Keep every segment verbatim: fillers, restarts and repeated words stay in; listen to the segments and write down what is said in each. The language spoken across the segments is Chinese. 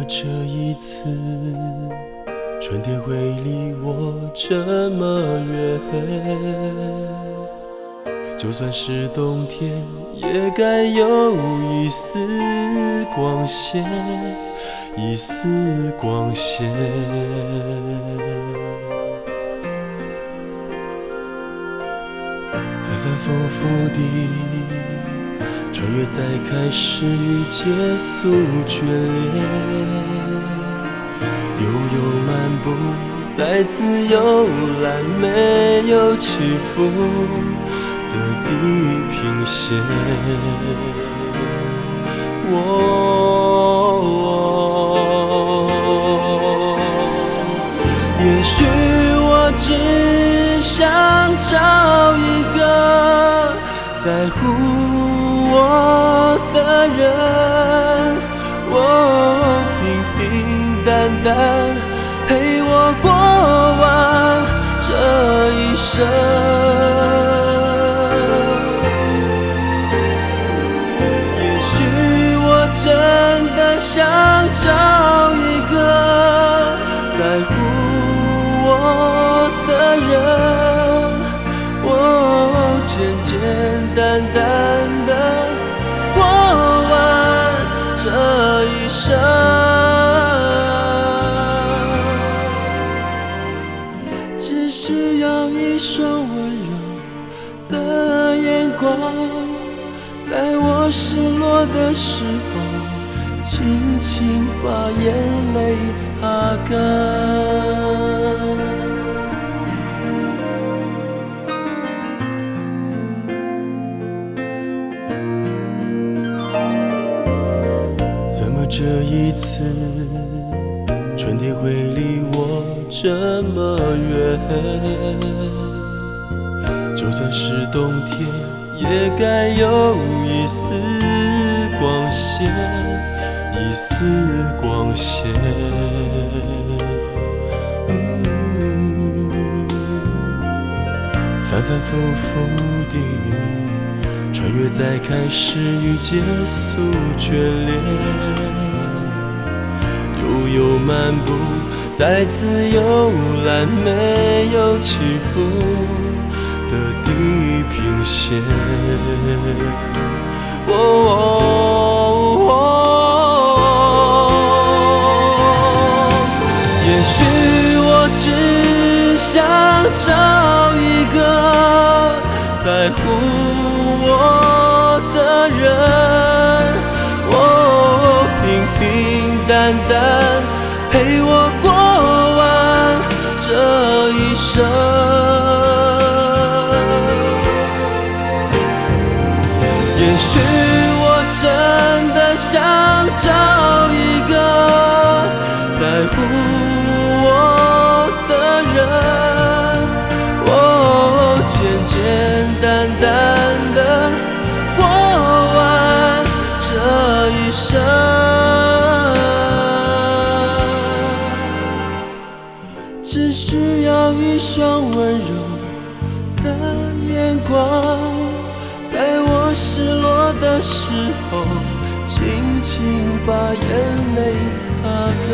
这一次春天会离我这么远，就算是冬天也该有一丝光线，一丝光线。反反复复地穿越，在开始与结束眷恋，悠悠漫步，再次游览没有起伏的地平线。哦，也许我只想找一个在乎我的人，我平平淡淡陪我过完这一生。也许我真的想找一个在乎我的人，我简简单单的过完这一生。只需要一双温柔的眼光，在我失落的时候轻轻把眼泪擦干。怎么这一次春天会离我这么远？就算是冬天也该有一丝光线，一丝光线。嗯，反反复复地穿越，在开始与结束眷恋，悠悠漫步，再次游览没有起伏的地平线。哦哦哦，也许我只想找一个在乎我的人，我平平淡淡陪我过完这一生。也许我真的想找一个在乎我的人，我简简单单的过完这一生。只需要一双温柔的眼光，在我失落的时候轻轻把眼泪擦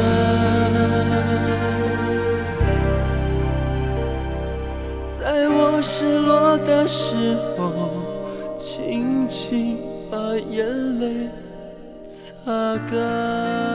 干，在我失落的时候轻轻把眼泪擦干。